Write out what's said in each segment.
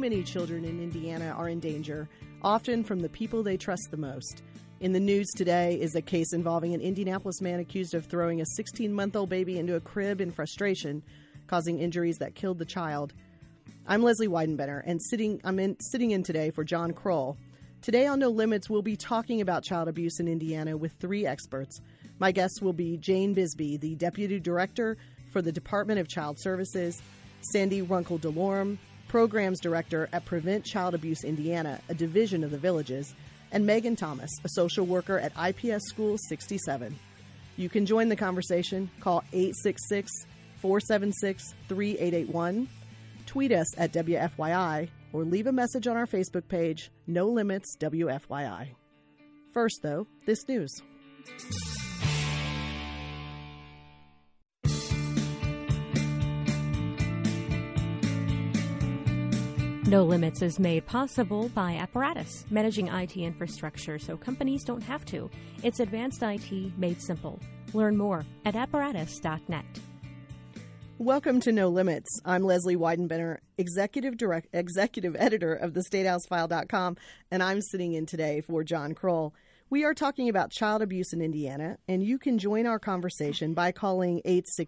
many children in Indiana are in danger, often from the people they trust the most. In the news today is a case involving an Indianapolis man accused of throwing a 16-month-old baby into a crib in frustration, causing injuries that killed the child. I'm Leslie Weidenbender, and sitting in today for John Kroll. Today on No Limits, we'll be talking about child abuse in Indiana with three experts. My guests will be Jane Bisbee, the Deputy Director for the Department of Child Services, Sandy Runkle-Delorme, Programs Director at Prevent Child Abuse Indiana, a division of the Villages, and Megan Thomas, a social worker at IPS School 67. You can join the conversation. Call 866-476-3881, tweet us at WFYI, or leave a message on our Facebook page, No Limits WFYI. First, though, this news. No Limits is made possible by Apparatus, managing IT infrastructure so companies don't have to. It's advanced IT made simple. Learn more at apparatus.net. Welcome to No Limits. I'm Leslie Weidenbender, executive editor of thestatehouseFile.com, and I'm sitting in today for John Kroll. We are talking about child abuse in Indiana, and you can join our conversation by calling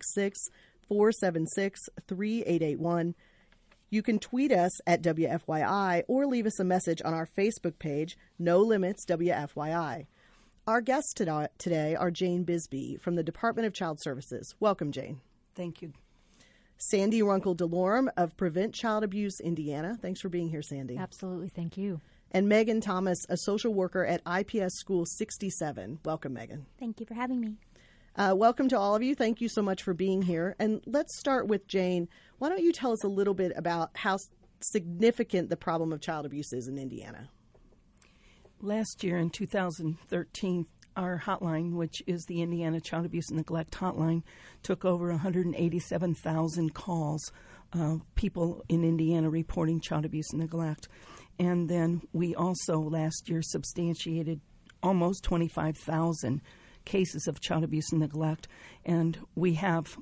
866-476-3881. You can tweet us at WFYI or leave us a message on our Facebook page, No Limits WFYI. Our guests today are Jane Bisbee from the Department of Child Services. Welcome, Jane. Thank you. Sandy Runkle-Delorme of Prevent Child Abuse Indiana. Thanks for being here, Sandy. Absolutely. Thank you. And Megan Thomas, a social worker at IPS School 67. Welcome, Megan. Thank you for having me. Welcome to all of you. Thank you so much for being here. And let's start with Jane. Why don't you tell us a little bit about how significant the problem of child abuse is in Indiana? Last year in 2013, our hotline, which is the Indiana Child Abuse and Neglect Hotline, took over 187,000 calls of people in Indiana reporting child abuse and neglect. And then we also last year substantiated almost 25,000 cases of child abuse and neglect, and we have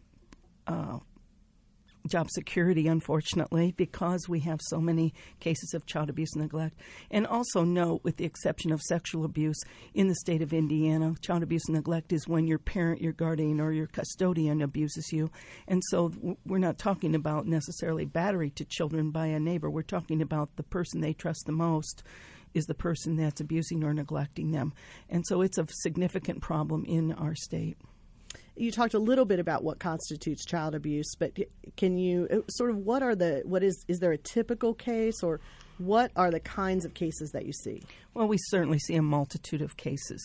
job security, unfortunately, because we have so many cases of child abuse and neglect. And also note, with the exception of sexual abuse in the state of Indiana, child abuse and neglect is when your parent, your guardian, or your custodian abuses you. And so we're not talking about necessarily battery to children by a neighbor. We're talking about the person they trust the most is the person that's abusing or neglecting them. And so it's a significant problem in our state. You talked a little bit about what constitutes child abuse, but can you is there a typical case, or what are the kinds of cases that you see? Well, we certainly see a multitude of cases.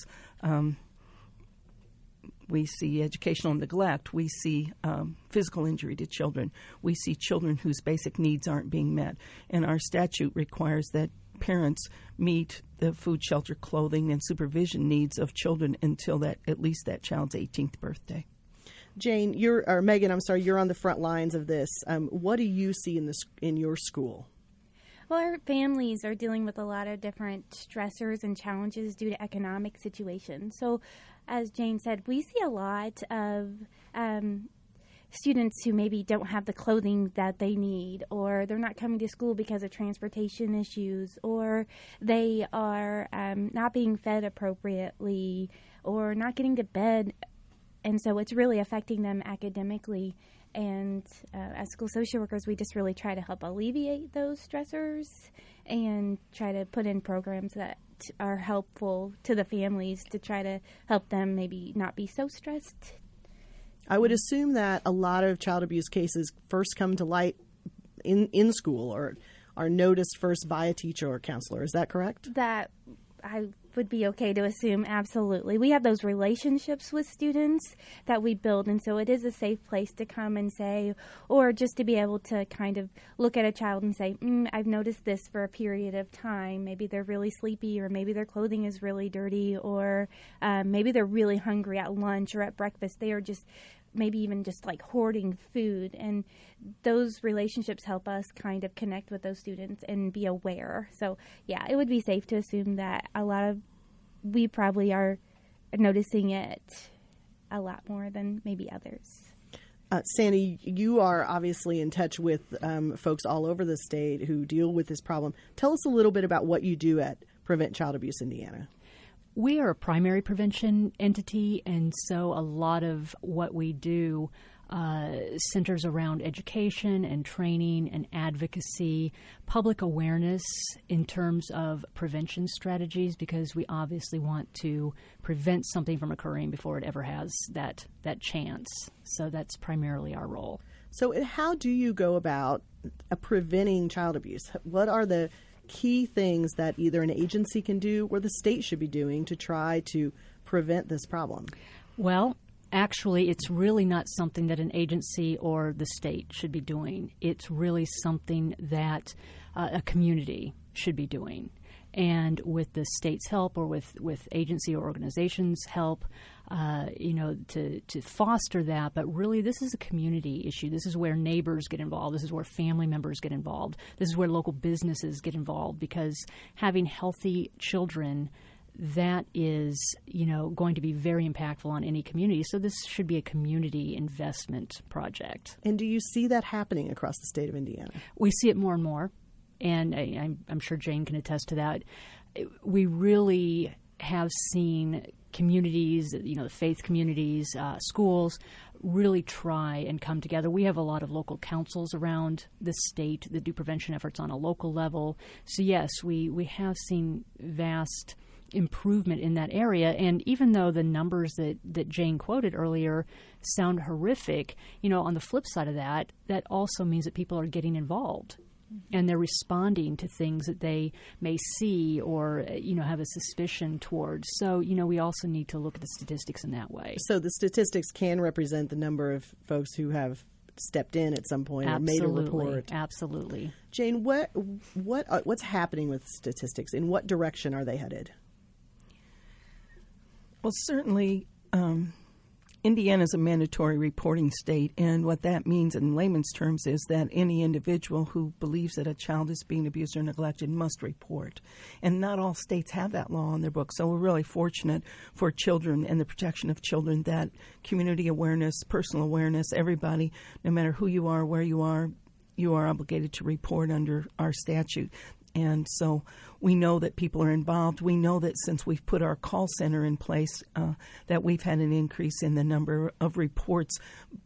We see educational neglect. We see physical injury to children. We see children whose basic needs aren't being met. And our statute requires that parents meet the food, shelter, clothing, and supervision needs of children until at least that child's 18th birthday. Jane, Megan, I'm sorry, you're on the front lines of this. What do you see in your school? Well, our families are dealing with a lot of different stressors and challenges due to economic situations. So, as Jane said, we see a lot of students who maybe don't have the clothing that they need, or they're not coming to school because of transportation issues, or they are not being fed appropriately, or not getting to bed. And so it's really affecting them academically. And as school social workers, we just really try to help alleviate those stressors and try to put in programs that are helpful to the families to try to help them maybe not be so stressed. I would assume that a lot of child abuse cases first come to light in school, or are noticed first by a teacher or counselor. Is that correct? That I would be okay to assume, absolutely. We have those relationships with students that we build, and so it is a safe place to come and say, or just to be able to kind of look at a child and say, I've noticed this for a period of time. Maybe they're really sleepy, or maybe their clothing is really dirty, or maybe they're really hungry at lunch or at breakfast. They are just maybe even just like hoarding food, and those relationships help us kind of connect with those students and be aware. So yeah, it would be safe to assume that we probably are noticing it a lot more than maybe others. Sandy, you are obviously in touch with folks all over the state who deal with this problem. Tell us a little bit about what you do at Prevent Child Abuse Indiana. We are a primary prevention entity, and so a lot of what we do centers around education and training and advocacy, public awareness in terms of prevention strategies, because we obviously want to prevent something from occurring before it ever has that chance. So that's primarily our role. So how do you go about preventing child abuse? What are the key things that either an agency can do or the state should be doing to try to prevent this problem? Well, actually, it's really not something that an agency or the state should be doing. It's really something that a community should be doing. And with the state's help or with agency or organizations' help, to foster that. But really, this is a community issue. This is where neighbors get involved. This is where family members get involved. This is where local businesses get involved, because having healthy children, that is, going to be very impactful on any community. So this should be a community investment project. And do you see that happening across the state of Indiana? We see it more and more, and I'm sure Jane can attest to that. We really have seen communities, the faith communities, schools, really try and come together. We have a lot of local councils around the state that do prevention efforts on a local level. So yes, we have seen vast improvement in that area. And even though the numbers that Jane quoted earlier sound horrific, on the flip side of that also means that people are getting involved and they're responding to things that they may see or, have a suspicion towards. So, we also need to look at the statistics in that way. So the statistics can represent the number of folks who have stepped in at some point or made a report. Absolutely. Jane, what's happening with statistics? In what direction are they headed? Well, certainly, Indiana is a mandatory reporting state, and what that means in layman's terms is that any individual who believes that a child is being abused or neglected must report. And not all states have that law on their books, so we're really fortunate for children and the protection of children that community awareness, personal awareness, everybody, no matter who you are, where you are obligated to report under our statute. And so we know that people are involved. We know that since we've put our call center in place, that we've had an increase in the number of reports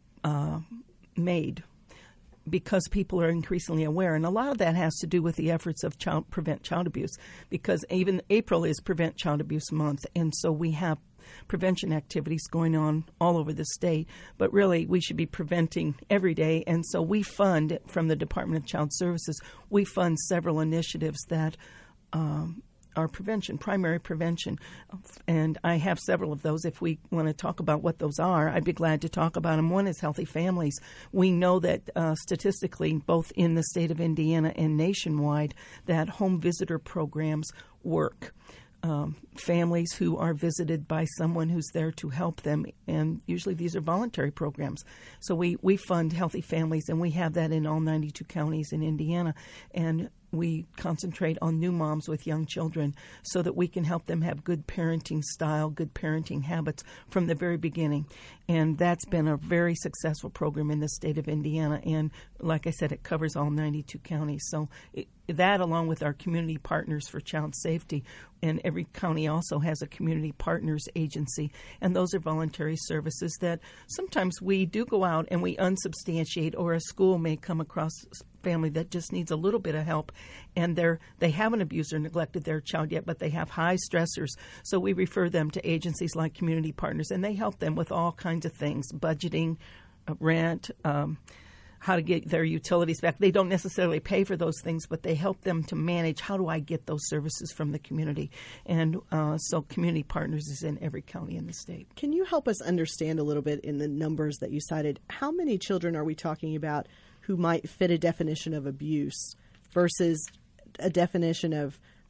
made because people are increasingly aware. And a lot of that has to do with the efforts of Prevent Child Abuse, because even April is Prevent Child Abuse Month. And so we have prevention activities going on all over the state, but really we should be preventing every day. And so we fund, from the Department of Child Services, we fund several initiatives that are prevention, primary prevention. And I have several of those. If we want to talk about what those are, I'd be glad to talk about them. One is Healthy Families. We know that statistically, both in the state of Indiana and nationwide, that home visitor programs work. Families who are visited by someone who's there to help them, and usually these are voluntary programs. So we fund Healthy Families, and we have that in all 92 counties in Indiana, and we concentrate on new moms with young children so that we can help them have good parenting style, good parenting habits from the very beginning. And that's been a very successful program in the state of Indiana. And like I said, it covers all 92 counties. So that, along with our community partners for child safety, and every county also has a community partners agency. And those are voluntary services that sometimes we do go out and we unsubstantiate, or a school may come across family that just needs a little bit of help, and they haven't abused or neglected their child yet, but they have high stressors. So we refer them to agencies like Community Partners, and they help them with all kinds of things: budgeting, rent, how to get their utilities back. They don't necessarily pay for those things, but they help them to manage, how do I get those services from the community? And so Community Partners is in every county in the state. Can you help us understand a little bit, in the numbers that you cited, how many children are we talking about who might fit a definition of abuse versus a definition of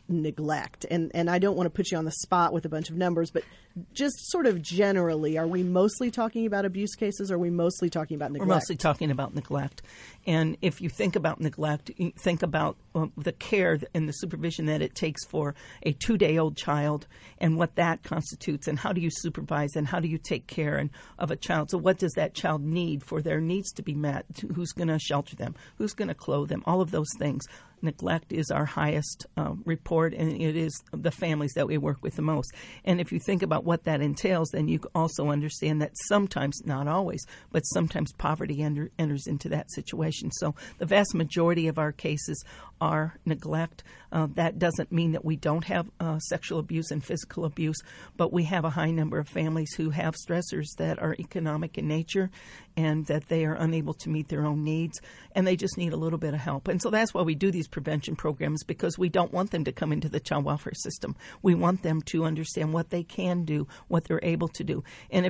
neglect? And I don't want to put you on the spot with a bunch of numbers, but just sort of generally, are we mostly talking about abuse cases, or are we mostly talking about neglect? We're mostly talking about neglect. And if you think about neglect, you think about the care and the supervision that it takes for a 2-day-old child, and what that constitutes, and how do you supervise, and how do you take care of a child. So what does that child need for their needs to be met? Who's going to shelter them? Who's going to clothe them? All of those things. Neglect is our highest report, and it is the families that we work with the most. And if you think about what that entails, then you also understand that sometimes, not always, but sometimes poverty enters into that situation. So the vast majority of our cases are neglect. That doesn't mean that we don't have sexual abuse and physical abuse, but we have a high number of families who have stressors that are economic in nature, and that they are unable to meet their own needs, and they just need a little bit of help. And so that's why we do these prevention programs, because we don't want them to come into the child welfare system. We want them to understand what they can do, what they're able to do. And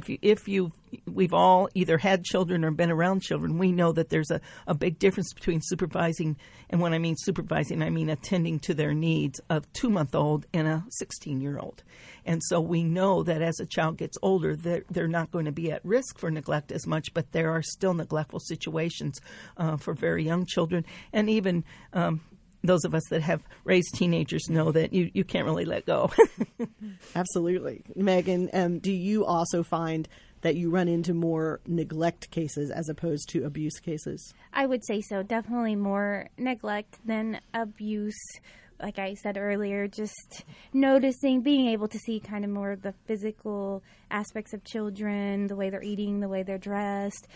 we've all either had children or been around children, we know that there's a big difference between supervising, and when I mean supervising, I mean attending to their needs of 2-month-old and a 16-year-old. And so we know that as a child gets older, they're not going to be at risk for neglect as much, but there are still neglectful situations for very young children. And even those of us that have raised teenagers know that you can't really let go. Absolutely. Megan, do you also find that you run into more neglect cases as opposed to abuse cases? I would say so. Definitely more neglect than abuse. Like I said earlier, just noticing, being able to see kind of more of the physical aspects of children, the way they're eating, the way they're dressed,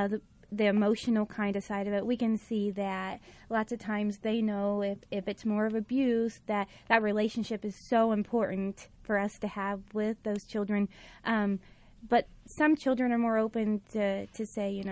the emotional kind of side of it. We can see that lots of times they know if it's more of abuse, that relationship is so important for us to have with those children. But some children are more open to say,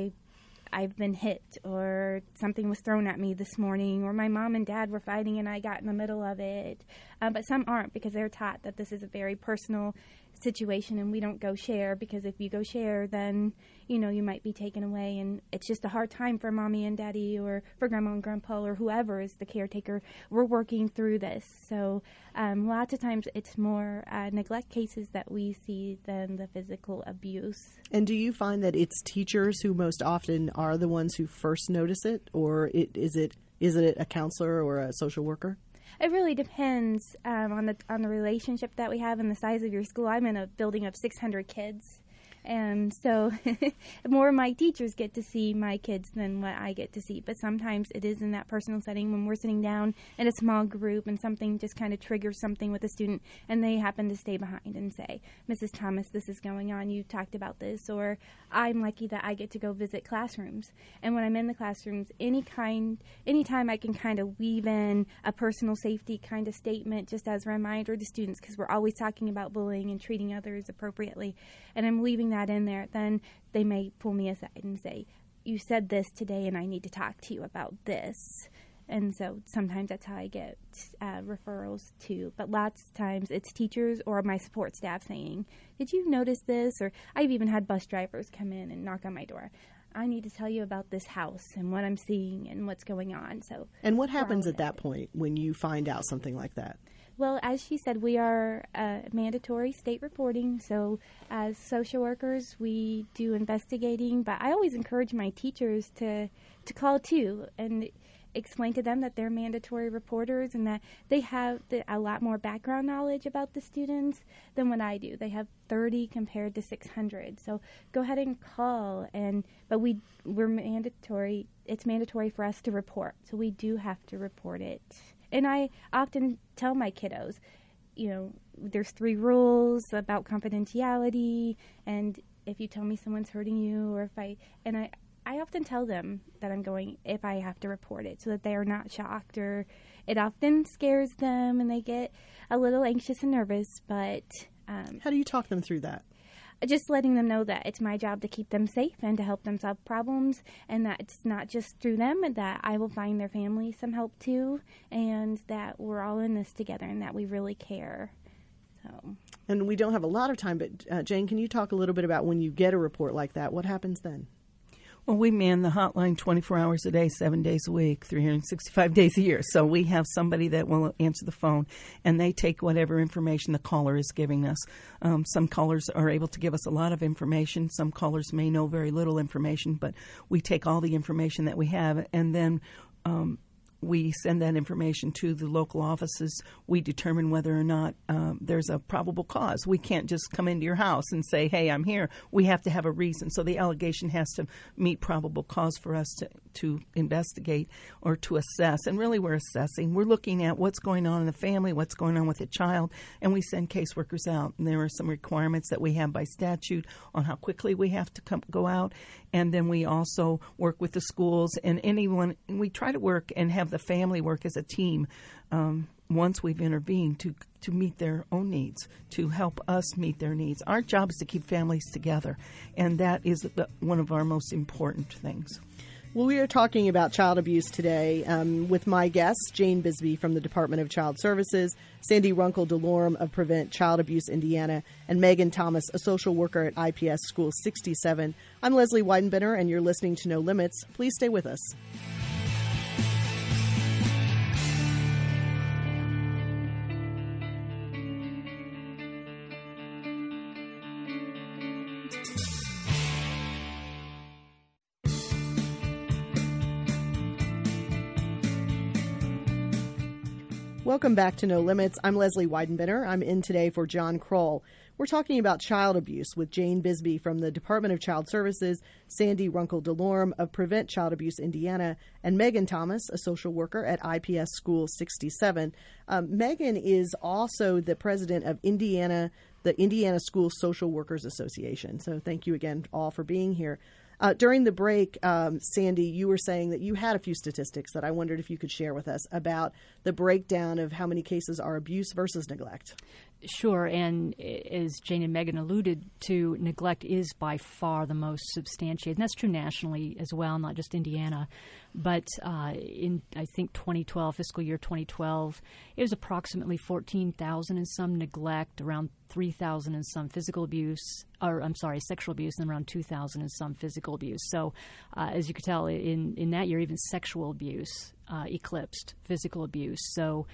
I've been hit, or something was thrown at me this morning, or my mom and dad were fighting and I got in the middle of it. But some aren't, because they're taught that this is a very personal situation and we don't go share, because if you go share, then, you might be taken away, and it's just a hard time for mommy and daddy, or for grandma and grandpa, or whoever is the caretaker. We're working through this. So lots of times it's more neglect cases that we see than the physical abuse. And do you find that it's teachers who most often are the ones who first notice it, or is it a counselor or a social worker? It really depends on the relationship that we have and the size of your school. I'm in a building of 600 kids, and so more of my teachers get to see my kids than what I get to see. But sometimes it is in that personal setting when we're sitting down in a small group and something just kind of triggers something with a student, and they happen to stay behind and say, Mrs. Thomas, this is going on. You talked about this. Or I'm lucky that I get to go visit classrooms. And when I'm in the classrooms, anytime I can kind of weave in a personal safety kind of statement just as a reminder to students, because we're always talking about bullying and treating others appropriately, and I'm leaving that in there, then they may pull me aside and say, you said this today and I need to talk to you about this. And so sometimes that's how I get referrals too. But lots of times it's teachers or my support staff saying, did you notice this? Or I've even had bus drivers come in and knock on my door. I need to tell you about this house and what I'm seeing and what's going on. And what happens at that point when you find out something like that? Well, as she said, we are mandatory state reporting. So as social workers, we do investigating. But I always encourage my teachers to call too and explain to them that they're mandatory reporters and that they have a lot more background knowledge about the students than what I do. They have 30 compared to 600. So go ahead and call. But we're mandatory. It's mandatory for us to report. So we do have to report it. And I often tell my kiddos, there's 3 rules about confidentiality, and if you tell me someone's hurting you, or I often tell them that I'm going if I have to report it, so that they are not shocked, or it often scares them and they get a little anxious and nervous. But how do you talk them through that? Just letting them know that it's my job to keep them safe and to help them solve problems, and that it's not just through them, that I will find their family some help too, and that we're all in this together and that we really care. So. And we don't have a lot of time, but Jane, can you talk a little bit about when you get a report like that, what happens then? Well, we man the hotline 24 hours a day, 7 days a week, 365 days a year. So we have somebody that will answer the phone, and they take whatever information the caller is giving us. Some callers are able to give us a lot of information. Some callers may know very little information, but we take all the information that we have, and then we send that information to the local offices. We determine whether or not there's a probable cause. We can't just come into your house and say, hey, I'm here. We have to have a reason. So the allegation has to meet probable cause for us to investigate or to assess. And really we're assessing. We're looking at what's going on in the family, what's going on with the child, and we send caseworkers out. And there are some requirements that we have by statute on how quickly we have to go out. And then we also work with the schools and anyone. And we try to work and have the family work as a team once we've intervened to meet their own needs, to help us meet their needs. Our job is to keep families together, and that is one of our most important things. Well, we are talking about child abuse today with my guests, Jane Bisbee from the Department of Child Services, Sandy Runkle DeLorme of Prevent Child Abuse Indiana, and Megan Thomas, a social worker at IPS School 67. I'm Leslie Weidenbender, and you're listening to No Limits. Please stay with us. Welcome back to No Limits. I'm Leslie Weidenbender. I'm in today for John Kroll. We're talking about child abuse with Jane Bisbee from the Department of Child Services, Sandy Runkle DeLorme of Prevent Child Abuse Indiana, and Megan Thomas, a social worker at IPS School 67. Megan is also the president of the Indiana School Social Workers Association. So thank you again all for being here. During the break, Sandy, you were saying that you had a few statistics that I wondered if you could share with us about the breakdown of how many cases are abuse versus neglect. Sure, and as Jane and Megan alluded to, neglect is by far the most substantiated, and that's true nationally as well, not just Indiana. But in, I think, 2012, fiscal year 2012, it was approximately 14,000 in some neglect, around 3,000 in some sexual abuse, and around 2,000 in some physical abuse. So as you could tell, in that year, even sexual abuse eclipsed physical abuse. So,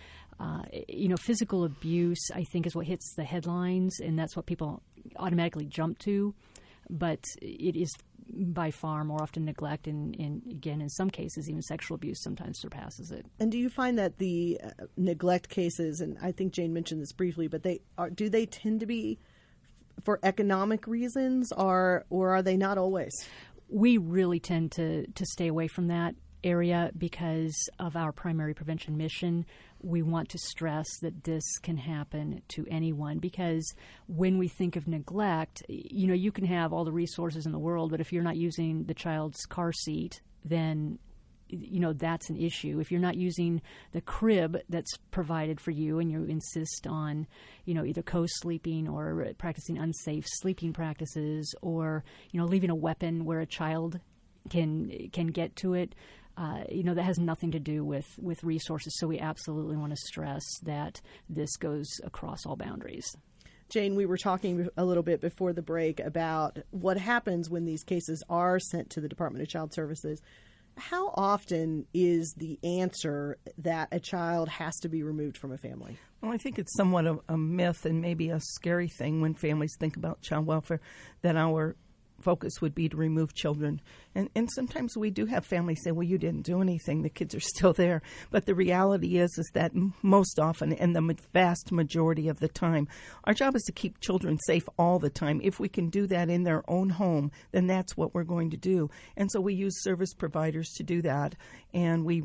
physical abuse, I think, is what hits the headlines, and that's what people automatically jump to. But it is by far more often neglect, and again, in some cases, even sexual abuse sometimes surpasses it. And do you find that the neglect cases, and I think Jane mentioned this briefly, but do they tend to be for economic reasons, or are they not always? We really tend to stay away from that area because of our primary prevention mission. We want to stress that this can happen to anyone, because when we think of neglect, you can have all the resources in the world, but if you're not using the child's car seat, then that's an issue. If you're not using the crib that's provided for you and you insist on, either co-sleeping or practicing unsafe sleeping practices, or, leaving a weapon where a child can get to it, that has nothing to do with resources. So we absolutely want to stress that this goes across all boundaries. Jane, we were talking a little bit before the break about what happens when these cases are sent to the Department of Child Services. How often is the answer that a child has to be removed from a family? Well, I think it's somewhat of a myth and maybe a scary thing when families think about child welfare, that our focus would be to remove children. And sometimes we do have families say, well, you didn't do anything. The kids are still there. But the reality is that most often, and the vast majority of the time, our job is to keep children safe all the time. If we can do that in their own home, then that's what we're going to do. And so we use service providers to do that. And we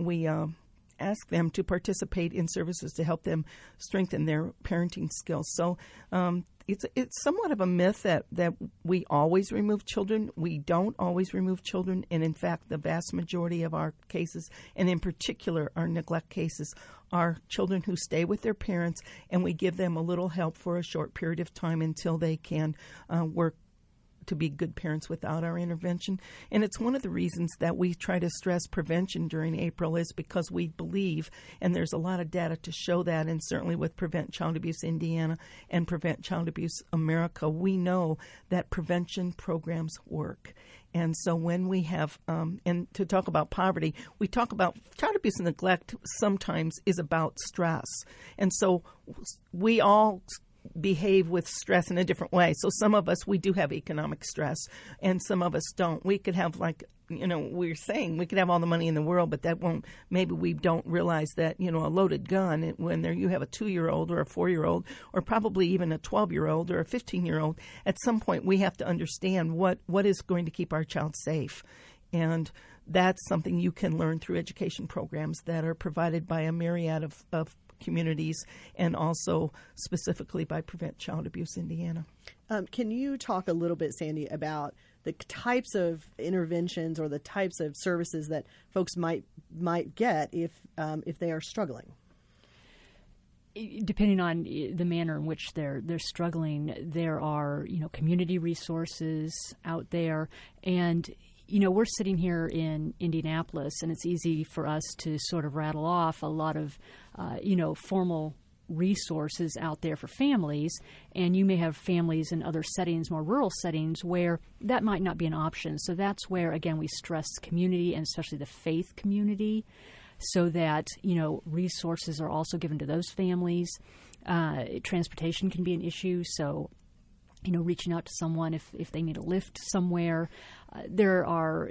ask them to participate in services to help them strengthen their parenting skills. So it's somewhat of a myth that we always remove children. We don't always remove children, and in fact, the vast majority of our cases, and in particular our neglect cases, are children who stay with their parents, and we give them a little help for a short period of time until they can work to be good parents without our intervention. And it's one of the reasons that we try to stress prevention during April is because we believe, and there's a lot of data to show that, and certainly with Prevent Child Abuse Indiana and Prevent Child Abuse America, we know that prevention programs work. And so when we have, and to talk about poverty, we talk about child abuse and neglect sometimes is about stress. And so we all behave with stress in a different way. So some of us, we do have economic stress, and some of us don't. We could have, like, we're saying we could have all the money in the world, but that won't, maybe we don't realize that, a loaded gun, when there you have a 2-year-old or a 4-year-old or probably even a 12-year-old or a 15-year-old, at some point we have to understand what is going to keep our child safe. And that's something you can learn through education programs that are provided by a myriad of communities, and also specifically by Prevent Child Abuse Indiana. Can you talk a little bit, Sandy, about the types of interventions or the types of services that folks might get if they are struggling? Depending on the manner in which they're struggling, there are community resources out there, and we're sitting here in Indianapolis, and it's easy for us to sort of rattle off a lot of, formal resources out there for families, and you may have families in other settings, more rural settings, where that might not be an option. So that's where, again, we stress community, and especially the faith community, so that, resources are also given to those families. Transportation can be an issue, so reaching out to someone if they need a lift somewhere. There are,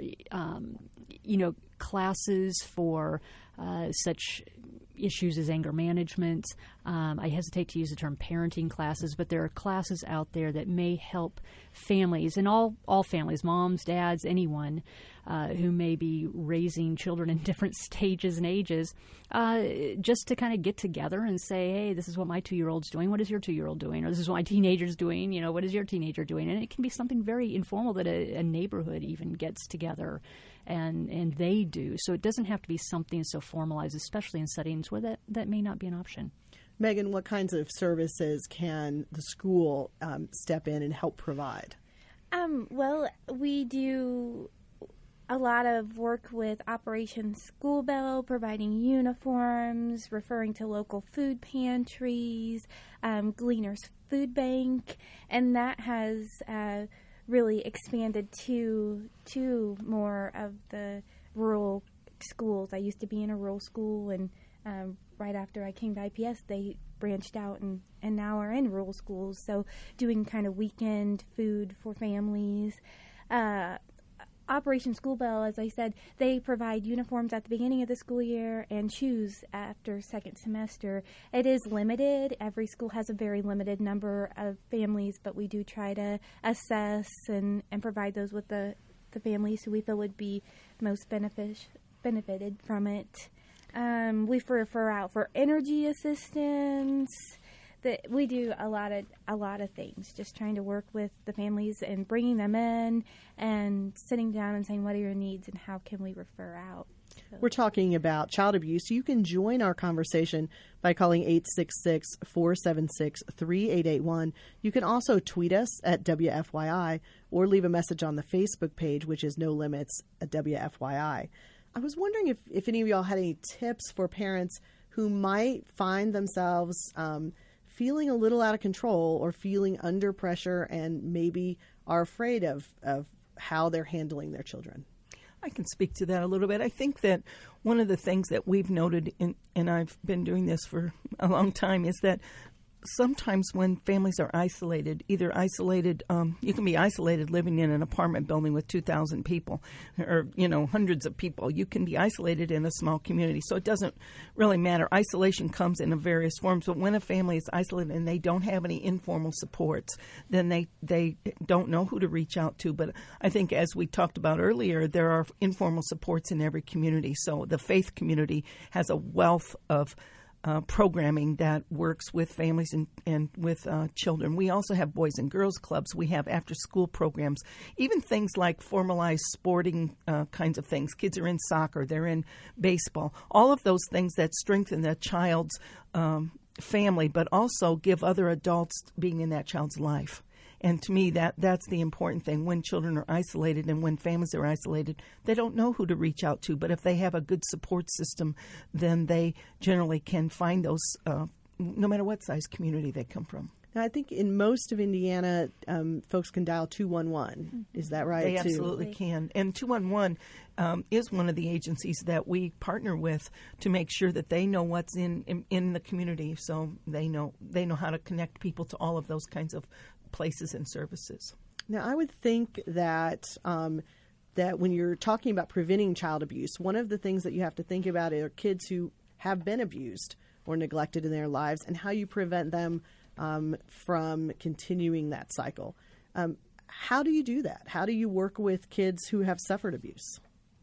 classes for such issues as anger management. I hesitate to use the term parenting classes, but there are classes out there that may help families, and all families, moms, dads, anyone who may be raising children in different stages and ages, just to kind of get together and say, hey, this is what my 2-year-old's doing. What is your 2-year-old doing? Or this is what my teenager's doing. What is your teenager doing? And it can be something very informal that a neighborhood even gets together and they do. So it doesn't have to be something so formalized, especially in settings where that may not be an option. Megan, what kinds of services can the school step in and help provide? Well, we do a lot of work with Operation School Bell, providing uniforms, referring to local food pantries, Gleaners Food Bank, and that has really expanded to more of the rural schools. I used to be in a rural school, and right after I came to IPS, they branched out and now are in rural schools. So doing kind of weekend food for families. Operation School Bell, as I said, they provide uniforms at the beginning of the school year and shoes after second semester. It is limited. Every school has a very limited number of families, but we do try to assess and provide those with the families who we feel would be most benefited from it. We refer out for energy assistance. We do a lot of things, just trying to work with the families and bringing them in and sitting down and saying, what are your needs and how can we refer out? So. We're talking about child abuse. You can join our conversation by calling 866-476-3881. You can also tweet us at WFYI or leave a message on the Facebook page, which is No Limits at WFYI. I was wondering if any of y'all had any tips for parents who might find themselves feeling a little out of control or feeling under pressure and maybe are afraid of how they're handling their children. I can speak to that a little bit. I think that one of the things that we've noted, and I've been doing this for a long time, is that sometimes when families are isolated, you can be isolated living in an apartment building with 2,000 people or, hundreds of people. You can be isolated in a small community. So it doesn't really matter. Isolation comes in various forms. But when a family is isolated and they don't have any informal supports, then they don't know who to reach out to. But I think, as we talked about earlier, there are informal supports in every community. So the faith community has a wealth of programming that works with families and with children. We also have boys and girls clubs. We have after-school programs, even things like formalized sporting kinds of things. Kids are in soccer. They're in baseball. All of those things that strengthen the child's family, but also give other adults being in that child's life. And to me, that's the important thing. When children are isolated and when families are isolated, they don't know who to reach out to. But if they have a good support system, then they generally can find those, no matter what size community they come from. Now, I think in most of Indiana, folks can dial 211. Is that right? They absolutely can. And 211 is one of the agencies that we partner with to make sure that they know what's in the community, so they know how to connect people to all of those kinds of places and services. Now, I would think that that when you're talking about preventing child abuse, one of the things that you have to think about are kids who have been abused or neglected in their lives, and how you prevent them from continuing that cycle. How do you do that? How do you work with kids who have suffered abuse?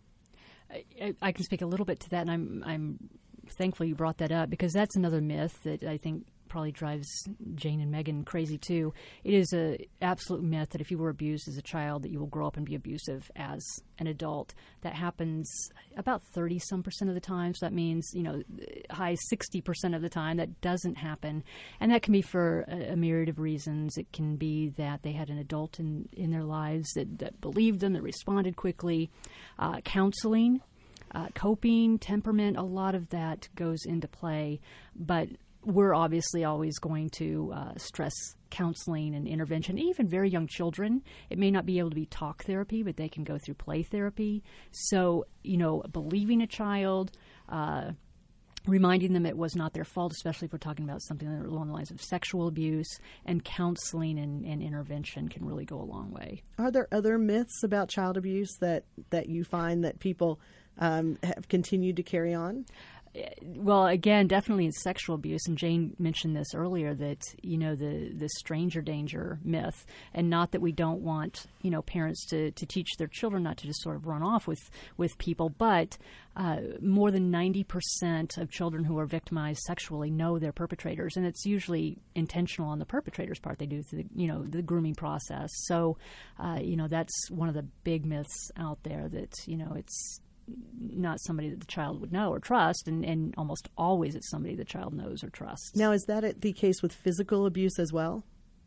I can speak a little bit to that, and I'm thankful you brought that up, because that's another myth that I think probably drives Jane and Megan crazy too. It is an absolute myth that if you were abused as a child, that you will grow up and be abusive as an adult. That happens about 30-some% of the time. So that means, high 60% of the time that doesn't happen. And that can be for a myriad of reasons. It can be that they had an adult in their lives that believed them, that responded quickly. Counseling, coping, temperament, a lot of that goes into play. But we're obviously always going to stress counseling and intervention. Even very young children, it may not be able to be talk therapy, but they can go through play therapy. So, believing a child, reminding them it was not their fault, especially if we're talking about something along the lines of sexual abuse, and counseling and intervention can really go a long way. Are there other myths about child abuse that you find that people have continued to carry on? Well, again, definitely in sexual abuse, and Jane mentioned this earlier, that, the stranger danger myth, and not that we don't want, parents to teach their children not to just sort of run off with people, but more than 90% of children who are victimized sexually know their perpetrators, and it's usually intentional on the perpetrator's part. They do through the grooming process. So, that's one of the big myths out there, that, it's not somebody that the child would know or trust, and almost always it's somebody the child knows or trusts. Now, is that the case with physical abuse as well?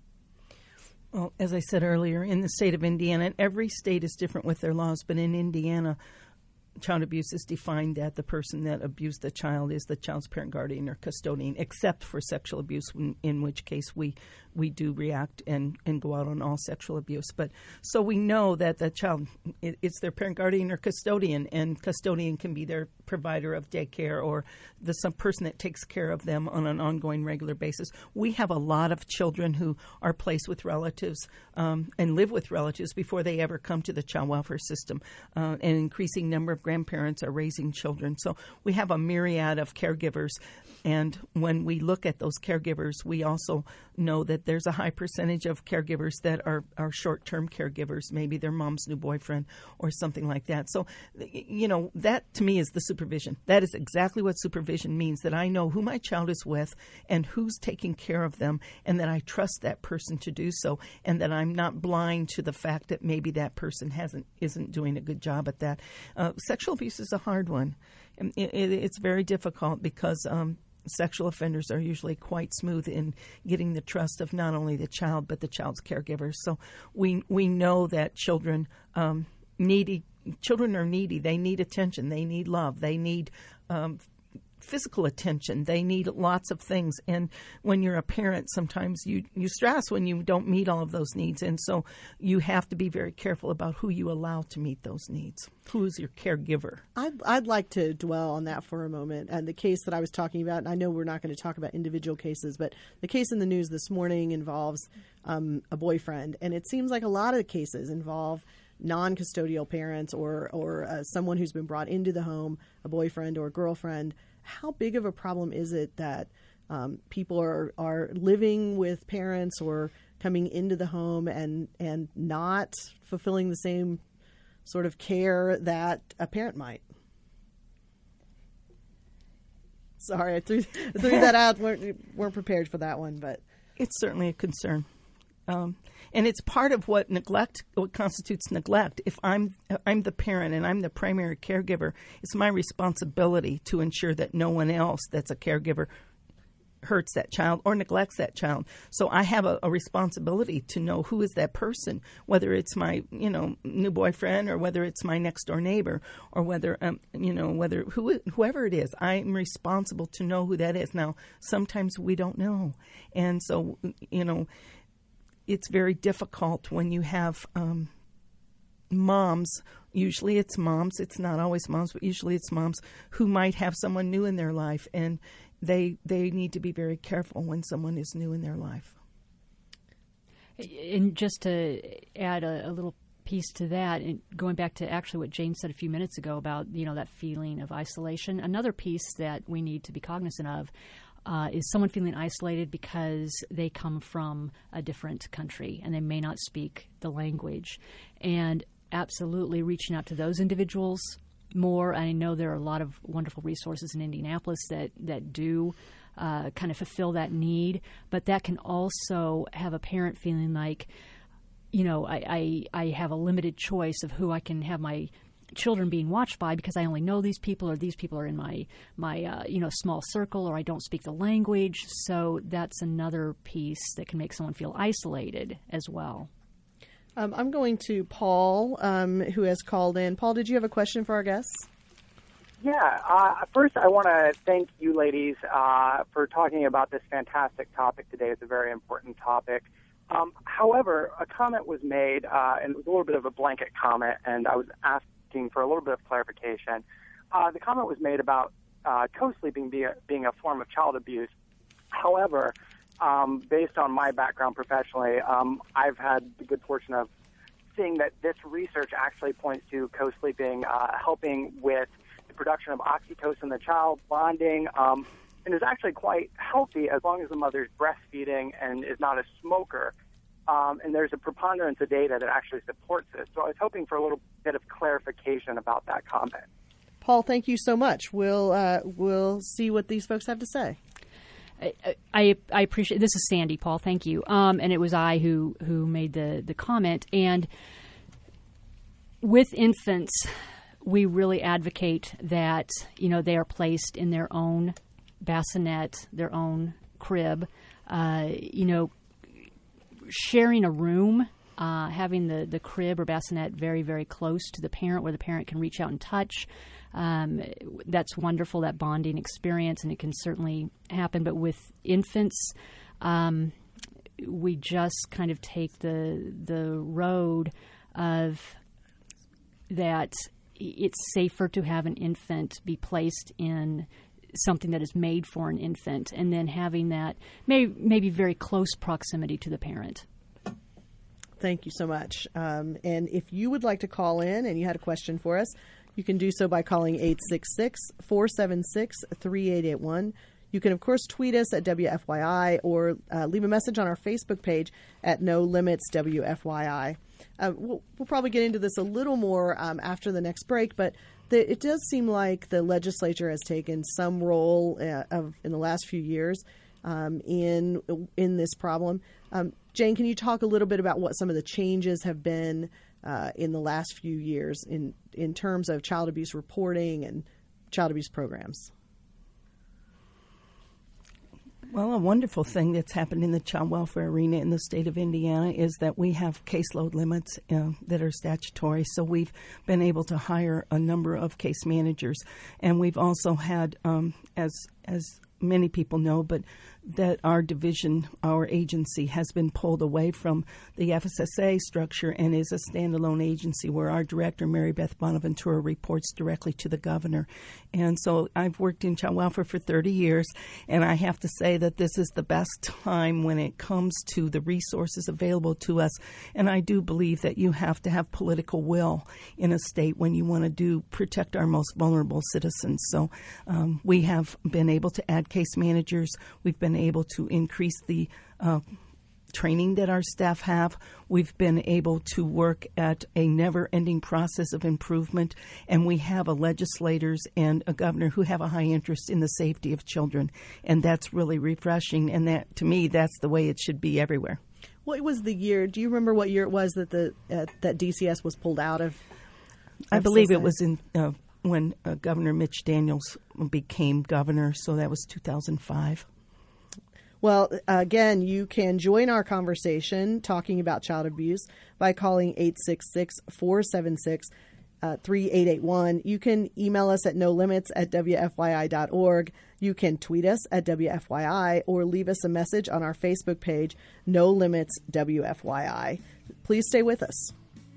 Well, as I said earlier, in the state of Indiana, and every state is different with their laws, but in Indiana, child abuse is defined that the person that abused the child is the child's parent, guardian, or custodian, except for sexual abuse, in which case we do react and go out on all sexual abuse. But so we know that the child, it's their parent, guardian, or custodian, and custodian can be their provider of daycare or some person that takes care of them on an ongoing regular basis. We have a lot of children who are placed with relatives and live with relatives before they ever come to the child welfare system. An increasing number of grandparents are raising children. So we have a myriad of caregivers. And when we look at those caregivers, we also know that there's a high percentage of caregivers that are short-term caregivers, maybe their mom's new boyfriend or something like that. So, that to me is the supervision. That is exactly what supervision means, that I know who my child is with and who's taking care of them, and that I trust that person to do so, and that I'm not blind to the fact that maybe that person isn't doing a good job at that. Sexual abuse is a hard one. It's very difficult because sexual offenders are usually quite smooth in getting the trust of not only the child but the child's caregivers. So we know that children are needy. They need attention. They need love. They need physical attention. They need lots of things. And when you're a parent, sometimes you stress when you don't meet all of those needs. And so you have to be very careful about who you allow to meet those needs. Who is your caregiver? I'd like to dwell on that for a moment. And the case that I was talking about, and I know we're not going to talk about individual cases, but the case in the news this morning involves a boyfriend. And it seems like a lot of the cases involve non-custodial parents or someone who's been brought into the home, a boyfriend or a girlfriend. How big of a problem is it that people are living with parents or coming into the home and not fulfilling the same sort of care that a parent might? Sorry, I threw that out. Weren't prepared for that one, but it's certainly a concern. And it's part of what constitutes neglect. If I'm the parent and I'm the primary caregiver, it's my responsibility to ensure that no one else that's a caregiver hurts that child or neglects that child. So I have a responsibility to know who is that person, whether it's my, new boyfriend or whether it's my next door neighbor or whether, whoever it is, I'm responsible to know who that is. Now, sometimes we don't know. And so, it's very difficult when you have moms. Usually it's moms. It's not always moms, but usually it's moms who might have someone new in their life, and they need to be very careful when someone is new in their life. And just to add a little piece to that, and going back to actually what Jane said a few minutes ago about, that feeling of isolation, another piece that we need to be cognizant of is someone feeling isolated because they come from a different country and they may not speak the language. And absolutely reaching out to those individuals more. I know there are a lot of wonderful resources in Indianapolis that do kind of fulfill that need, but that can also have a parent feeling like, I have a limited choice of who I can have my children being watched by because I only know these people, or these people are in my small circle, or I don't speak the language. So that's another piece that can make someone feel isolated as well. I'm going to Paul, who has called in. Paul, did you have a question for our guests? Yeah. First, I want to thank you ladies for talking about this fantastic topic today. It's a very important topic. However, a comment was made, and it was a little bit of a blanket comment, and I was asking for a little bit of clarification. The comment was made about co-sleeping being a form of child abuse. However, based on my background professionally, I've had the good fortune of seeing that this research actually points to co-sleeping helping with the production of oxytocin in the child, bonding, and is actually quite healthy as long as the mother's breastfeeding and is not a smoker. And there's a preponderance of data that actually supports this. So I was hoping for a little bit of clarification about that comment. Paul, thank you so much. We'll see what these folks have to say. I appreciate. This is Sandy, Paul. Thank you. And it was I who made the comment. And with infants, we really advocate that they are placed in their own bassinet, their own crib. Sharing a room, having the crib or bassinet very, very close to the parent, where the parent can reach out and touch. That's wonderful, that bonding experience, and it can certainly happen. But with infants, we just kind of take the road of that it's safer to have an infant be placed in something that is made for an infant, and then having that maybe very close proximity to the parent. Thank you so much. And if you would like to call in and you had a question for us, you can do so by calling 866-476-3881. You can, of course, tweet us at WFYI or leave a message on our Facebook page at No Limits WFYI. We'll probably get into this a little more after the next break, but it does seem like the legislature has taken some role in the last few years in this problem. Jane, can you talk a little bit about what some of the changes have been in the last few years in terms of child abuse reporting and child abuse programs? Well, a wonderful thing that's happened in the child welfare arena in the state of Indiana is that we have caseload limits that are statutory. So we've been able to hire a number of case managers, and we've also had, as many people know, but that our division, our agency, has been pulled away from the FSSA structure and is a standalone agency where our director, Mary Beth Bonaventura, reports directly to the governor. And so I've worked in child welfare for 30 years, and I have to say that this is the best time when it comes to the resources available to us. And I do believe that you have to have political will in a state when you want to protect our most vulnerable citizens. So we have been able to add case managers. We've been able to increase the training that our staff have. We've been able to work at a never-ending process of improvement, and we have legislators and a governor who have a high interest in the safety of children, and that's really refreshing, and that, to me, that's the way it should be everywhere. What was the year? Do you remember what year it was that that DCS was pulled out of? I believe it was in when Governor Mitch Daniels became governor, so that was 2005. Well, again, you can join our conversation talking about child abuse by calling 866-476-3881. You can email us at nolimits@wfyi.org. You can tweet us at WFYI or leave us a message on our Facebook page, No Limits WFYI. Please stay with us.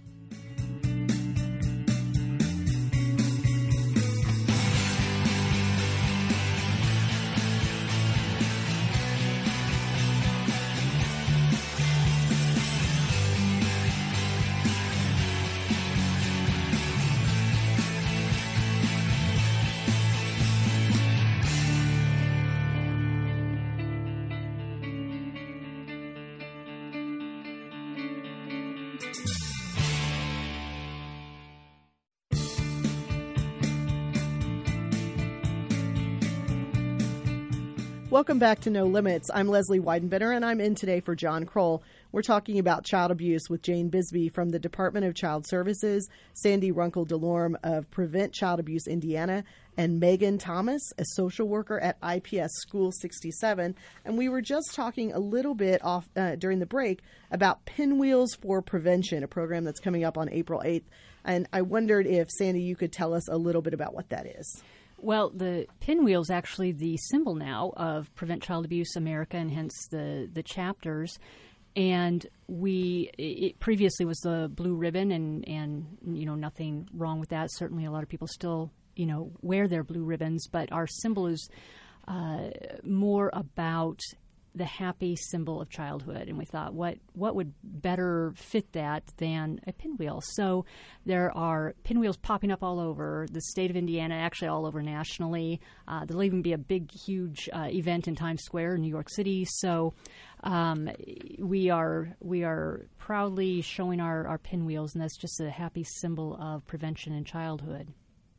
Welcome back to No Limits. I'm Leslie Weidenbender, and I'm in today for John Kroll. We're talking about child abuse with Jane Bisbee from the Department of Child Services, Sandy Runkle-Delorme of Prevent Child Abuse Indiana, and Megan Thomas, a social worker at IPS School 67. And we were just talking a little bit off during the break about Pinwheels for Prevention, a program that's coming up on April 8th. And I wondered if, Sandy, you could tell us a little bit about what that is. Well, the pinwheel is actually the symbol now of Prevent Child Abuse America, and hence the chapters. And it previously was the blue ribbon, and nothing wrong with that. Certainly, a lot of people still wear their blue ribbons, but our symbol is more about the happy symbol of childhood, and we thought what would better fit that than a pinwheel. So there are pinwheels popping up all over the state of Indiana, actually all over nationally. There'll even be a big, huge event in Times Square in New York City. So we are proudly showing our pinwheels, and that's just a happy symbol of prevention in childhood.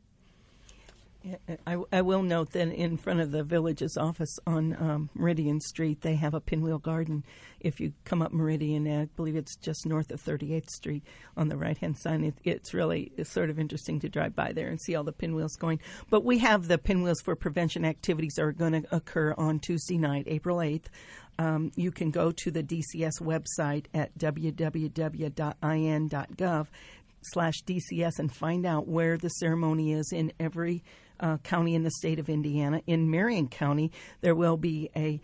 I will note that in front of the village's office on Meridian Street, they have a pinwheel garden. If you come up Meridian, I believe it's just north of 38th Street on the right-hand side. It's sort of interesting to drive by there and see all the pinwheels going. But we have the Pinwheels for Prevention activities that are going to occur on Tuesday night, April 8th. You can go to the DCS website at www.in.gov/DCS and find out where the ceremony is in every county in the state of Indiana. In Marion County, there will be a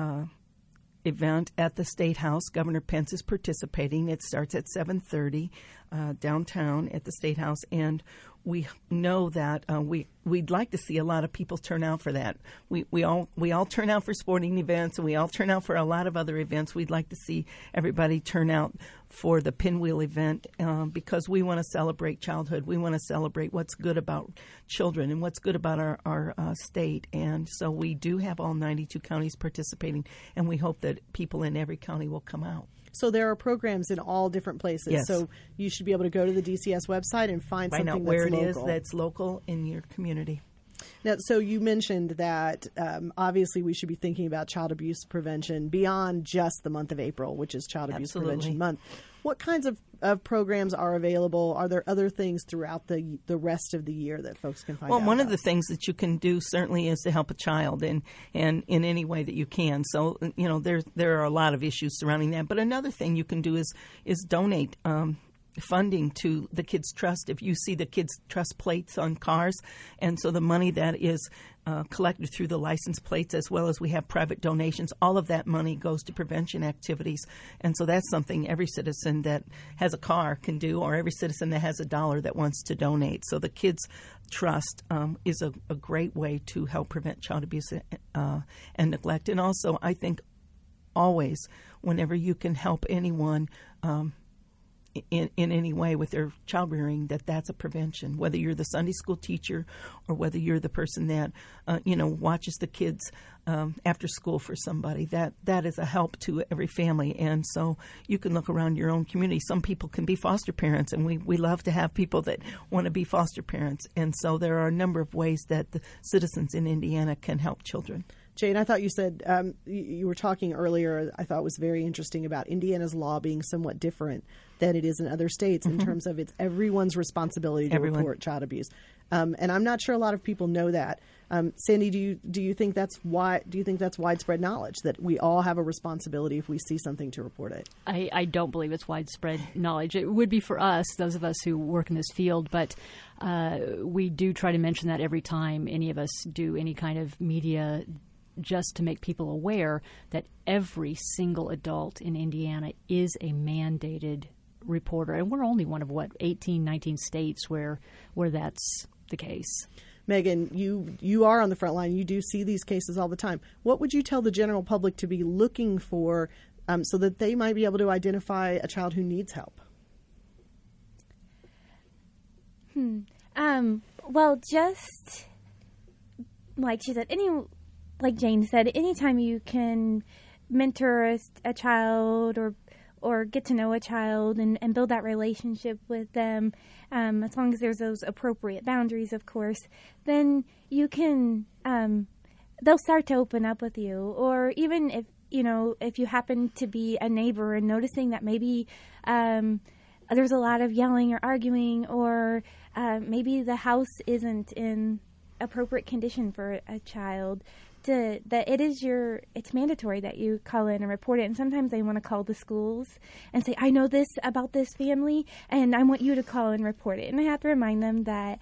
event at the State House. Governor Pence is participating. It starts at 7:30 downtown at the State House, and we know that we'd like to see a lot of people turn out for that. We all turn out for sporting events, and we all turn out for a lot of other events. We'd like to see everybody turn out for the Pinwheel event because we want to celebrate childhood. We want to celebrate what's good about children and what's good about our state. And so we do have all 92 counties participating, and we hope that people in every county will come out. So there are programs in all different places. Yes. So you should be able to go to the DCS website and find something out that's where local. it is that's local in your community. Now, so you mentioned that obviously we should be thinking about child abuse prevention beyond just the month of April, which is Child Abuse Prevention Month. What kinds of programs are available? Are there other things throughout the rest of the year that folks can find out? Well, one about? of the things that you can do certainly is to help a child and in any way that you can. So, there are a lot of issues surrounding that. But another thing you can do is donate funding to the Kids Trust. If you see the Kids Trust plates on cars, and so the money that is collected through the license plates, as well as we have private donations, all of that money goes to prevention activities. And so that's something every citizen that has a car can do, or every citizen that has $1 that wants to donate. So the Kids Trust is a great way to help prevent child abuse and neglect. And also, I think always, whenever you can help anyone in any way with their child rearing, that's a prevention. Whether you're the Sunday school teacher or whether you're the person that watches the kids after school for somebody, that is a help to every family. And so you can look around your own community. Some people can be foster parents, and we love to have people that want to be foster parents. And so there are a number of ways that the citizens in Indiana can help children. Jane, I thought you said you were talking earlier, I thought was very interesting about Indiana's law being somewhat different than it is in other states in terms of it's everyone's responsibility to report child abuse. And I'm not sure a lot of people know that. Sandy, do you think that's widespread knowledge that we all have a responsibility if we see something to report it? I don't believe it's widespread knowledge. It would be for us, those of us who work in this field, but we do try to mention that every time any of us do any kind of media, just to make people aware that every single adult in Indiana is a mandated reporter. And we're only one of, 18, 19 states where that's the case. Megan, you are on the front line. You do see these cases all the time. What would you tell the general public to be looking for so that they might be able to identify a child who needs help? Well, just like she said, like Jane said, anytime you can mentor a child or get to know a child and build that relationship with them, as long as there's those appropriate boundaries, of course, then you can, they'll start to open up with you. Or even if you happen to be a neighbor and noticing that maybe there's a lot of yelling or arguing, or maybe the house isn't in appropriate condition for a child, that it's mandatory that you call in and report it. And sometimes they want to call the schools and say, I know this about this family and I want you to call and report it. And I have to remind them that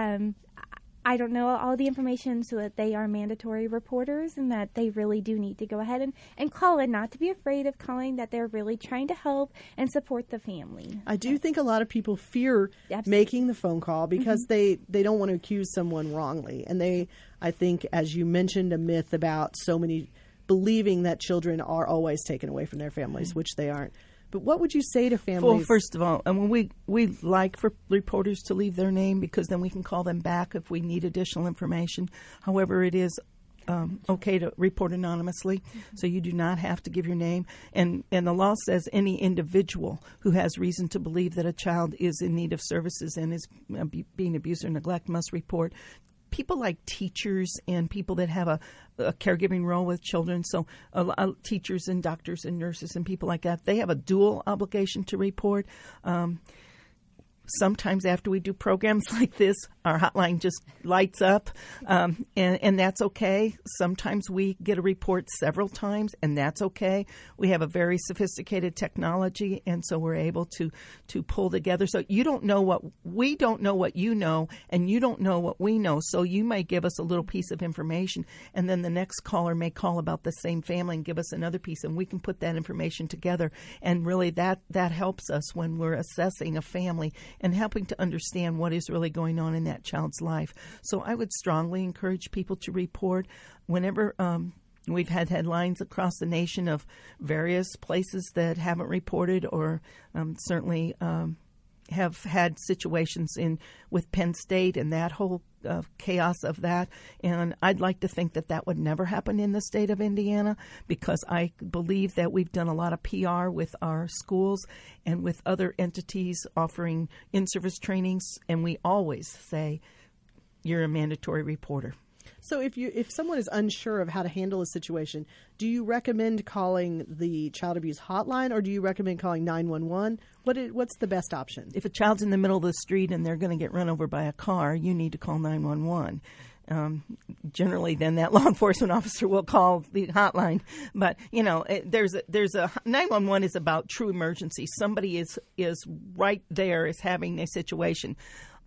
I don't know all the information, so that they are mandatory reporters and that they really do need to go ahead and call in, not to be afraid of calling, that they're really trying to help and support the family. I do think a lot of people fear making the phone call because they don't want to accuse someone wrongly. And I think, as you mentioned, a myth about so many believing that children are always taken away from their families, which they aren't. But what would you say to families? Well, first of all, and we like for reporters to leave their name because then we can call them back if we need additional information. However, it is okay to report anonymously, so you do not have to give your name. And the law says any individual who has reason to believe that a child is in need of services and is being abused or neglected must report. People like teachers and people that have a caregiving role with children, so teachers and doctors and nurses and people like that, they have a dual obligation to report. Sometimes after we do programs like this, our hotline just lights up, and that's okay. Sometimes we get a report several times, and that's okay. We have a very sophisticated technology, and so we're able to pull together. So we don't know what you know, and you don't know what we know. So you may give us a little piece of information, and then the next caller may call about the same family and give us another piece, and we can put that information together. And really that helps us when we're assessing a family and helping to understand what is really going on in that child's life. So I would strongly encourage people to report whenever we've had headlines across the nation of various places that haven't reported, or certainly have had situations with Penn State and that whole chaos of that. And I'd like to think that would never happen in the state of Indiana, because I believe that we've done a lot of PR with our schools and with other entities offering in-service trainings, and we always say, you're a mandatory reporter. So if someone is unsure of how to handle a situation, do you recommend calling the child abuse hotline, or do you recommend calling 911? What's the best option? If a child's in the middle of the street and they're going to get run over by a car, you need to call 911. Generally, then that law enforcement officer will call the hotline. But there's a 911 is about true emergency. Somebody is right there, is having a situation.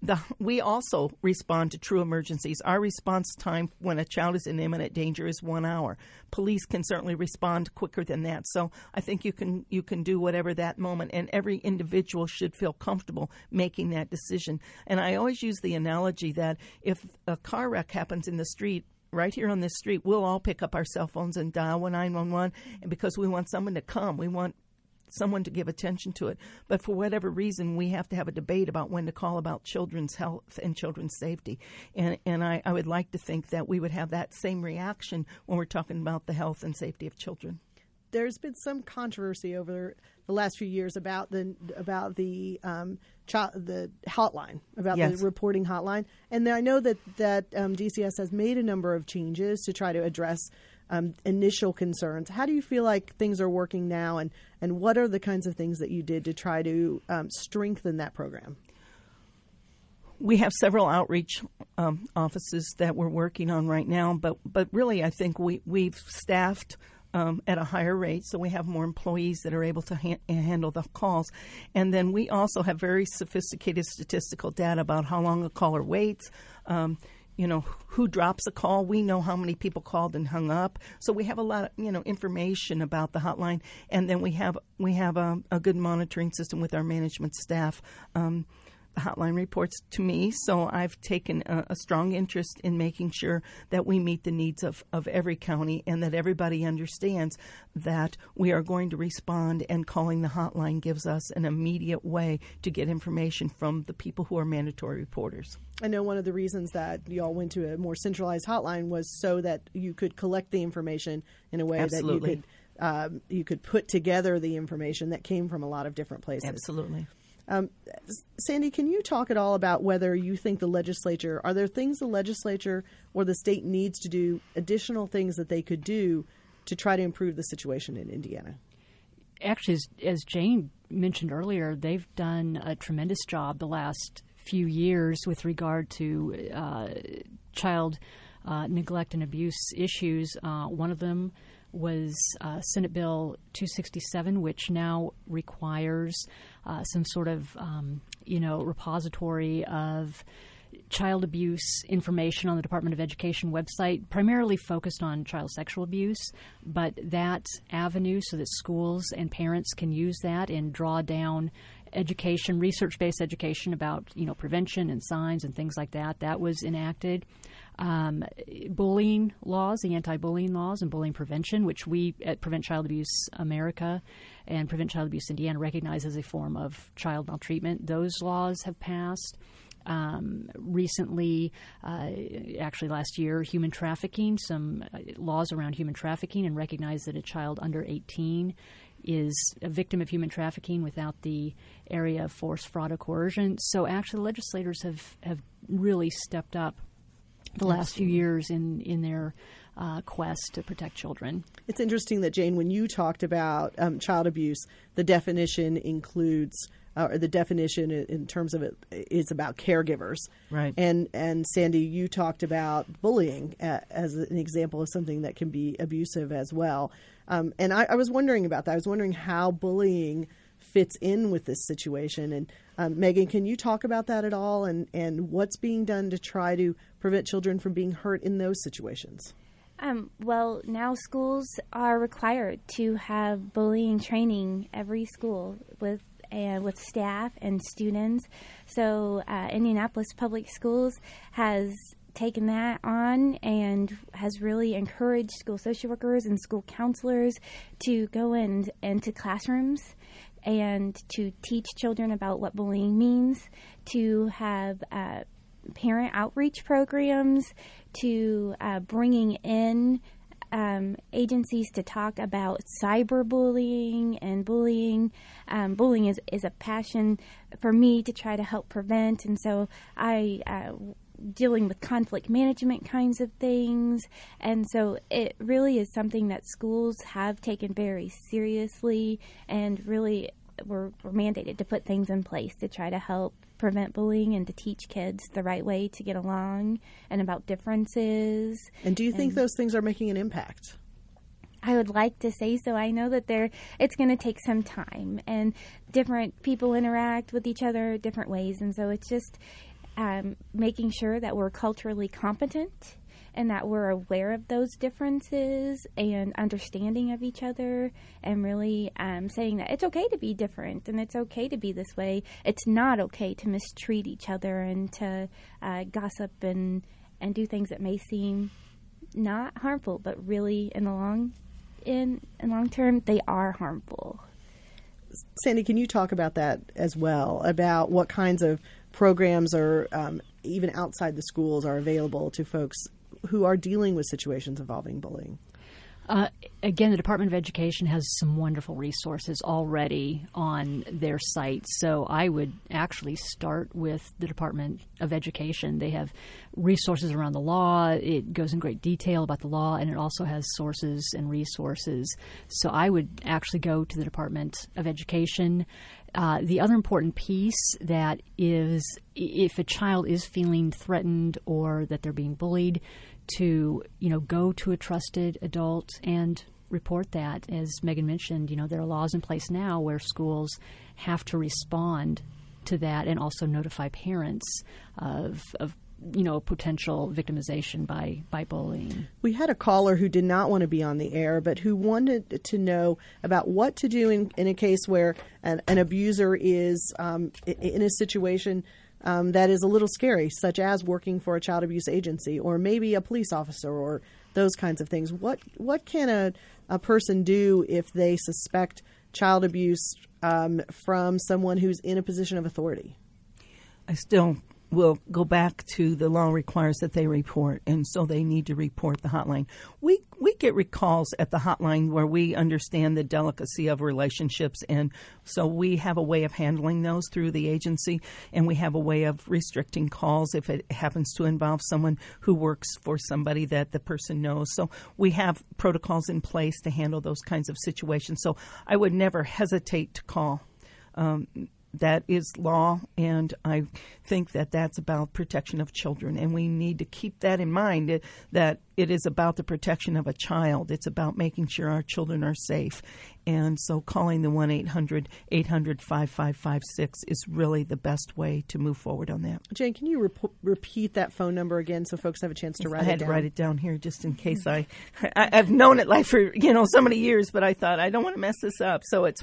We also respond to true emergencies. Our response time when a child is in imminent danger is 1 hour. Police can certainly respond quicker than that. So I think you can do whatever that moment, and every individual should feel comfortable making that decision. And I always use the analogy that if a car wreck happens in the street, right here on this street, we'll all pick up our cell phones and dial 911, because we want someone to come. We want someone to give attention to it. But for whatever reason, we have to have a debate about when to call about children's health and children's safety. And I would like to think that we would have that same reaction when we're talking about the health and safety of children. There's been some controversy over the last few years about the hotline, about the reporting hotline. And I know that DCS has made a number of changes to try to address initial concerns. How do you feel like things are working now, and what are the kinds of things that you did to try to strengthen that program? We have several outreach offices that we're working on right now, but really I think we've staffed at a higher rate, so we have more employees that are able to handle the calls. And then we also have very sophisticated statistical data about how long a caller waits, who drops a call. We know how many people called and hung up. So we have a lot of, information about the hotline. And then we have a good monitoring system with our management staff. The hotline reports to me, so I've taken a strong interest in making sure that we meet the needs of every county and that everybody understands that we are going to respond, and calling the hotline gives us an immediate way to get information from the people who are mandatory reporters. I know one of the reasons that you all went to a more centralized hotline was so that you could collect the information in a way Absolutely. that you could put together the information that came from a lot of different places. Absolutely. Sandy, can you talk at all about whether you think are there things the legislature or the state needs to do, additional things that they could do to try to improve the situation in Indiana? Actually, as Jane mentioned earlier, they've done a tremendous job the last few years with regard to child neglect and abuse issues. One of them was Senate Bill 267, which now requires some sort of, repository of child abuse information on the Department of Education website, primarily focused on child sexual abuse. But that avenue, so that schools and parents can use that and draw down education, research-based education about, prevention and signs and things like that, that was enacted. Bullying laws, the anti-bullying laws and bullying prevention, which we at Prevent Child Abuse America and Prevent Child Abuse Indiana recognize as a form of child maltreatment. Those laws have passed. Recently, actually last year, human trafficking, some laws around human trafficking, and recognize that a child under 18 is a victim of human trafficking without the area of force, fraud, or coercion. So actually legislators have really stepped up the last few years in their quest to protect children. It's interesting that, Jane, when you talked about child abuse, the definition includes, or the definition in terms of it is about caregivers. Right. And Sandy, you talked about bullying as an example of something that can be abusive as well. And I was wondering about that. I was wondering how bullying fits in with this situation. And Megan, can you talk about that at all, and what's being done to try to prevent children from being hurt in those situations? Well, now schools are required to have bullying training every school with staff and students. So Indianapolis Public Schools has taken that on and has really encouraged school social workers and school counselors to go into classrooms and to teach children about what bullying means, to have parent outreach programs, to bringing in agencies to talk about cyberbullying and bullying. Bullying is a passion for me to try to help prevent, and so I dealing with conflict management kinds of things. And so it really is something that schools have taken very seriously, and really we're mandated to put things in place to try to help prevent bullying and to teach kids the right way to get along and about differences. And do you think those things are making an impact? I would like to say so. I know that it's going to take some time, and different people interact with each other different ways, and so it's just making sure that we're culturally competent and that we're aware of those differences and understanding of each other, and really saying that it's okay to be different and it's okay to be this way. It's not okay to mistreat each other and to gossip and do things that may seem not harmful, but really in the long term, they are harmful. Sandy, can you talk about that as well, about what kinds of programs are even outside the schools are available to folks who are dealing with situations involving bullying? Again, the Department of Education has some wonderful resources already on their site. So I would actually start with the Department of Education. They have resources around the law. It goes in great detail about the law, and it also has sources and resources. So I would actually go to the Department of Education. The other important piece that is if a child is feeling threatened or that they're being bullied, to go to a trusted adult and report that. As Megan mentioned, there are laws in place now where schools have to respond to that and also notify parents of potential victimization by bullying. We had a caller who did not want to be on the air, but who wanted to know about what to do in a case where an abuser is in a situation that is a little scary, such as working for a child abuse agency or maybe a police officer or those kinds of things. What can a person do if they suspect child abuse from someone who's in a position of authority? I still will go back to the law requires that they report, and so they need to report the hotline. We get recalls at the hotline where we understand the delicacy of relationships, and so we have a way of handling those through the agency, and we have a way of restricting calls if it happens to involve someone who works for somebody that the person knows. So we have protocols in place to handle those kinds of situations. So I would never hesitate to call. That is law, and I think that that's about protection of children, and we need to keep that in mind, that it is about the protection of a child. It's about making sure our children are safe, and so calling the 1-800-800-5556 is really the best way to move forward on that. Jane, can you repeat that phone number again so folks have a chance to write it down? I had to write it down here just in case I've known it for so many years, but I thought I don't want to mess this up. So it's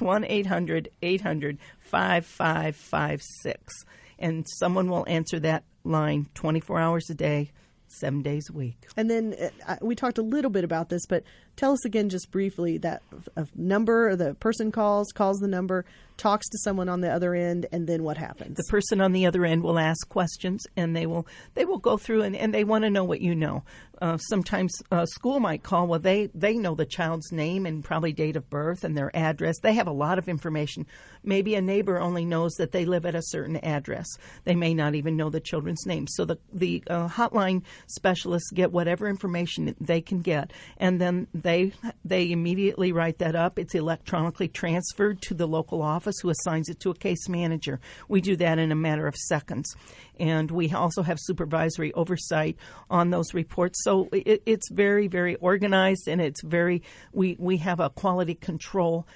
1-800-800-5556, and someone will answer that line 24 hours a day, 7 days a week. And then we talked a little bit about this, but tell us again just briefly that a number, or the person calls the number, talks to someone on the other end, and then what happens? The person on the other end will ask questions, and they will go through, and they want to know what you know. Sometimes a school might call. Well, they know the child's name and probably date of birth and their address. They have a lot of information. Maybe a neighbor only knows that they live at a certain address. They may not even know the children's name. So the hotline specialists get whatever information they can get, and then they immediately write that up. It's electronically transferred to the local office, who assigns it to a case manager. We do that in a matter of seconds. And we also have supervisory oversight on those reports. So it's very, very organized, and it's we have a quality control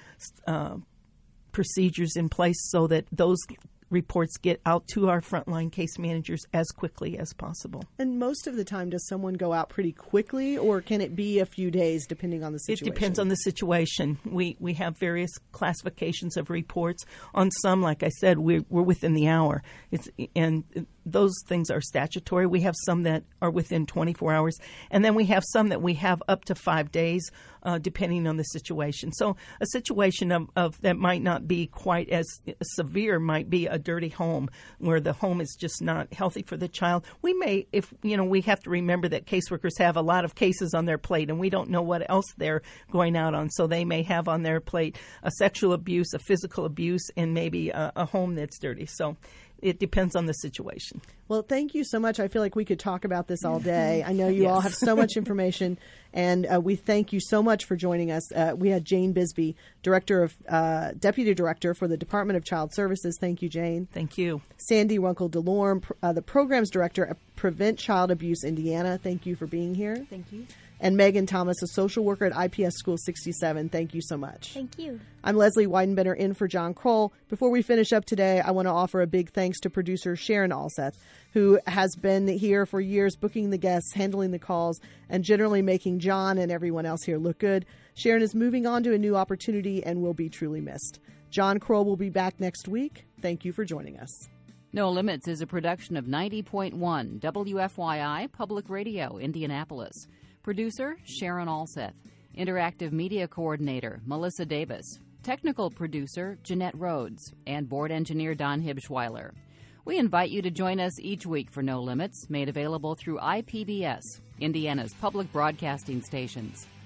procedures in place so that those reports get out to our frontline case managers as quickly as possible. And most of the time, does someone go out pretty quickly, or can it be a few days depending on the situation? It depends on the situation. We have various classifications of reports. On some, like I said, we're within the hour. And those things are statutory. We have some that are within 24 hours, and then we have some that we have up to 5 days, depending on the situation. So a situation of that might not be quite as severe might be a dirty home where the home is just not healthy for the child. We may, we have to remember that caseworkers have a lot of cases on their plate, and we don't know what else they're going out on. So they may have on their plate a sexual abuse, a physical abuse, and maybe a home that's dirty. So it depends on the situation. Well, thank you so much. I feel like we could talk about this all day. I know you all have so much information, and we thank you so much for joining us. We had Jane Bisbee, Deputy Director for the Department of Child Services. Thank you, Jane. Thank you. Sandy Runkle-Delorme, the Programs Director at Prevent Child Abuse Indiana. Thank you for being here. Thank you. And Megan Thomas, a social worker at IPS School 67. Thank you so much. Thank you. I'm Leslie Weidenbender in for John Kroll. Before we finish up today, I want to offer a big thanks to producer Sharon Alseth, who has been here for years booking the guests, handling the calls, and generally making John and everyone else here look good. Sharon is moving on to a new opportunity and will be truly missed. John Kroll will be back next week. Thank you for joining us. No Limits is a production of 90.1 WFYI Public Radio, Indianapolis. Producer, Sharon Alseth. Interactive Media Coordinator, Melissa Davis. Technical Producer, Jeanette Rhodes. And Board Engineer, Don Hibschweiler. We invite you to join us each week for No Limits, made available through IPBS, Indiana's public broadcasting stations.